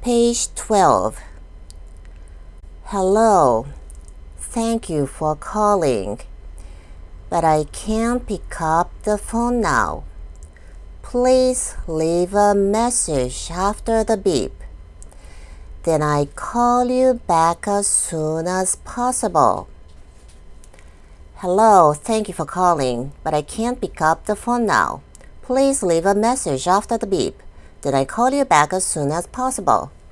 Page 12. Hello. Thank you for calling, but I can't pick up the phone now. Please leave a message after the beep. Then I call you back as soon as possible. Hello, thank you for calling, but I can't pick up the phone now. Please leave a message after the beep. Then I call you back as soon as possible.